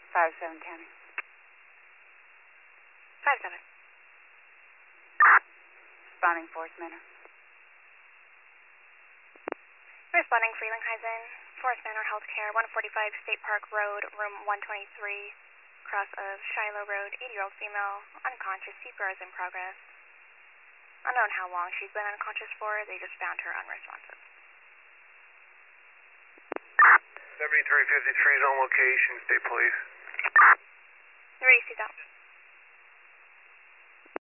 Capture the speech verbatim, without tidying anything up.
Five seven County. Five seven. Responding Forest Manor. Responding Frelinghuysen, Forest Manor Healthcare, one forty-five State Park Road, room one twenty-three, cross of Shiloh Road, eighty-year-old female, unconscious, C P R is in progress. Unknown how long she's been unconscious for, they just found her unresponsive. seventy-three fifty-three is on location, State Police. Three, see that.